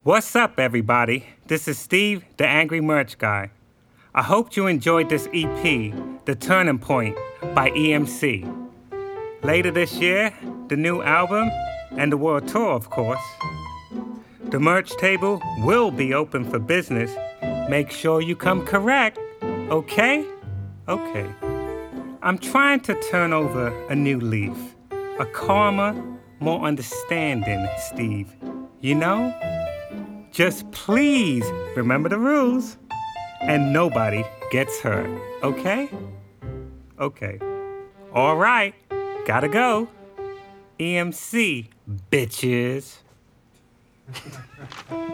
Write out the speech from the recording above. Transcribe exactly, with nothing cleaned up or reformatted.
What's up, everybody? This is Steve, the Angry Merch Guy. I hope you enjoyed this E P, The Turning Point, by E M C. Later this year, the new album, and the world tour, of course. The merch table will be open for business. Make sure you come correct, okay? Okay. I'm trying to turn over a new leaf. A calmer, more understanding Steve. You know? Just please remember the rules. And nobody gets hurt, okay? Okay. All right, gotta go. E M C, bitches.